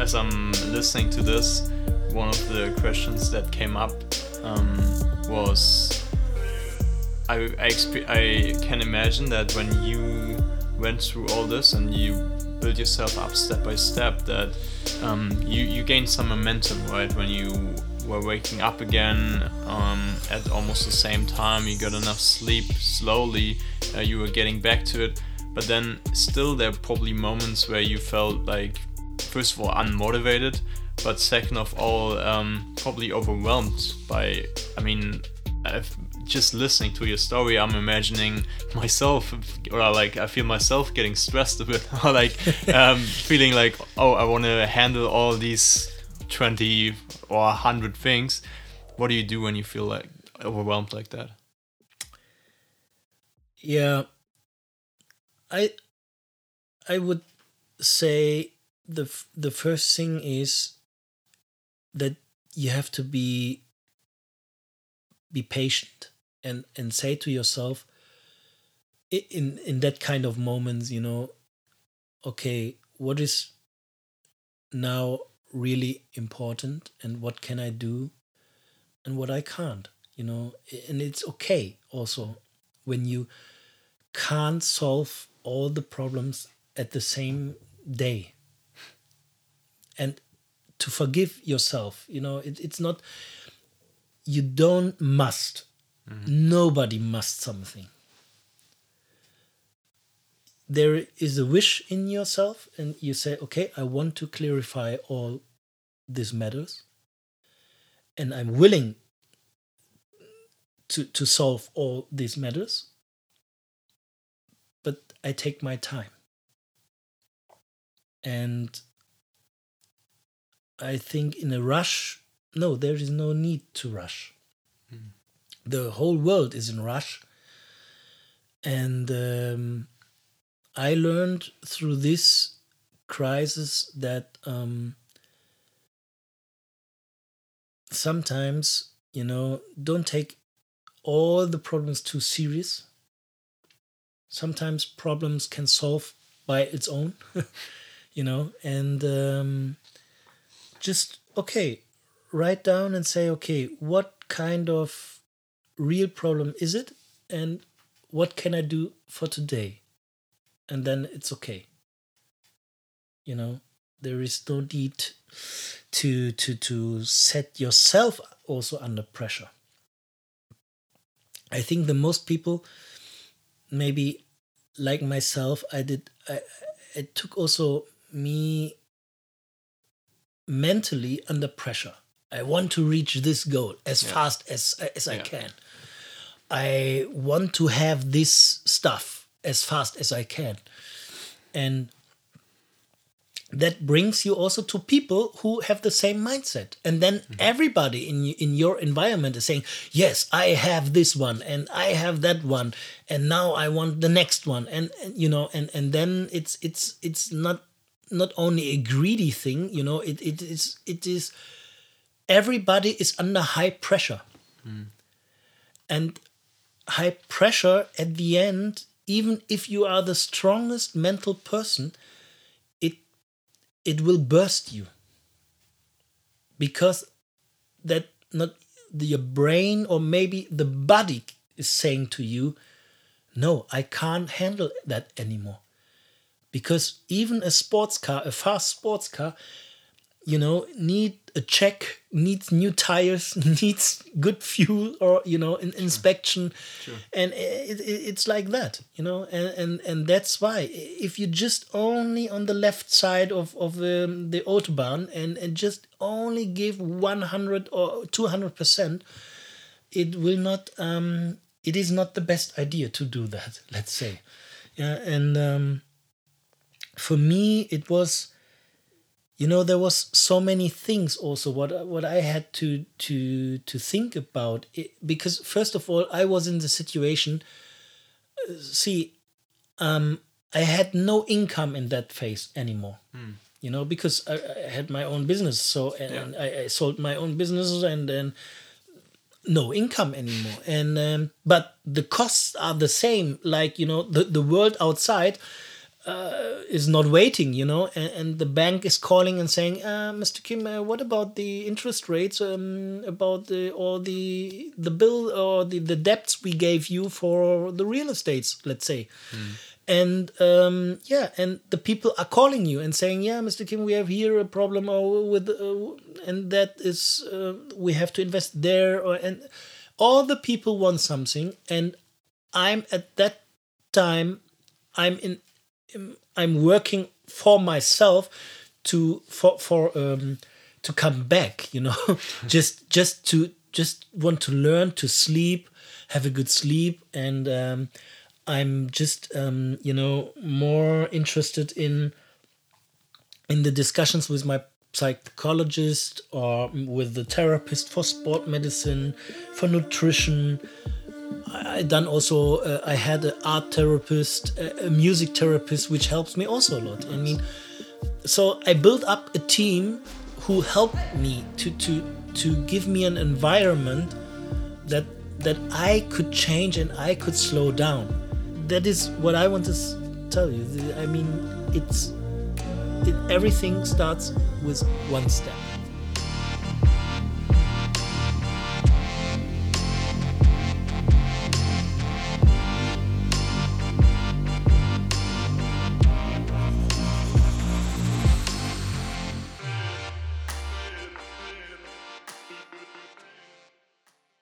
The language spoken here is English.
as I'm listening to this, one of the questions that came up was I can imagine that when you went through all this and you build yourself up step by step, that you gained some momentum, right? When you were waking up again at almost the same time, you got enough sleep, slowly you were getting back to it. But then still there are probably moments where you felt like, first of all, unmotivated, but second of all, probably overwhelmed by, just listening to your story, I'm imagining myself, or like I feel myself getting stressed a bit, or like feeling like, oh, I want to handle all these 20 or 100 things. What do you do when you feel like overwhelmed like that? Yeah, I would say the first thing is that you have to be patient and say to yourself in that kind of moments, okay, what is now really important and what can I do and what I can't, and it's okay also when you can't solve all the problems at the same day, and to forgive yourself, it's not, you don't must. Nobody must something. There is a wish in yourself and you say, okay, I want to clarify all these matters and I'm willing to solve all these matters, but I take my time. And I think in a rush, no, there is no need to rush. The whole world is in rush. And I learned through this crisis that sometimes, don't take all the problems too serious. Sometimes problems can solve by its own, and just, okay, write down and say, okay, what kind of real problem is it? And what can I do for today? And then it's okay. There is no need to set yourself also under pressure. I think the most people, maybe like myself, I took also me mentally under pressure. I want to reach this goal as fast as I can. I want to have this stuff as fast as I can. And that brings you also to people who have the same mindset. And then everybody in your environment is saying, yes, I have this one and I have that one. And now I want the next one. And then it's not only a greedy thing, it is everybody is under high pressure. And high pressure at the end, even if you are the strongest mental person, it will burst you, because that not your brain or maybe the body is saying to you, no, I can't handle that anymore. Because even a sports car, a fast sports car, need a check, needs new tires, needs good fuel, or an inspection. Sure. And it's like that, and that's why if you just only on the left side of the autobahn and just only give 100 or 200%, it will not it is not the best idea to do that, let's say. And for me it was, there was so many things also what I had to think about it, because first of all I was in the situation. I had no income in that phase anymore. Because I had my own business, so and I sold my own businesses and then no income anymore. And but the costs are the same. Like the world outside is not waiting, and the bank is calling and saying, Mr. Kim, what about the interest rates, about the bill or the debts we gave you for the real estates, let's say. And and the people are calling you and saying, yeah, Mr. Kim, we have here a problem with and that is we have to invest there, and all the people want something, and I'm at that time I'm working for myself to come back, just want to learn to sleep, have a good sleep, and I'm just more interested in the discussions with my psychologist or with the therapist for sport medicine, for nutrition. I done also. I had an art therapist, a music therapist, which helps me also a lot. I mean, so I built up a team who helped me to give me an environment that I could change and I could slow down. That is what I want to tell you. I mean, everything starts with one step.